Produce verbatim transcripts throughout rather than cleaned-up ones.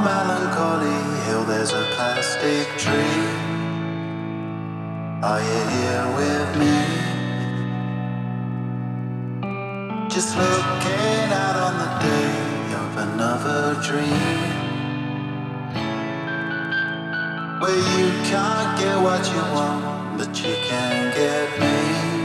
melancholy hill there's a plastic tree. Are you here with me? Just looking out on the day of another dream, where you can't get what you want, but you can get me.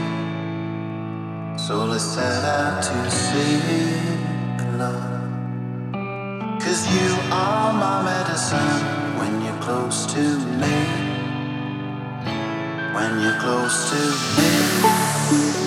So let's set out to see love. Cause you are my medicine when you're close to me. When you're close to me.